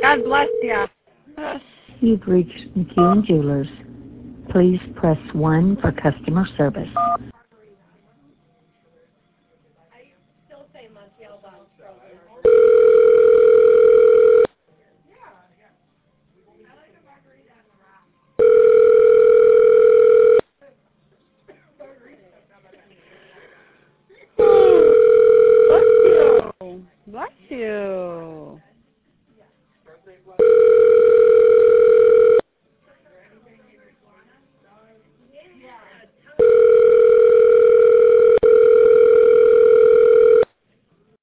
God bless you. You've reached McEwen Jewelers. Please press 1 for customer service.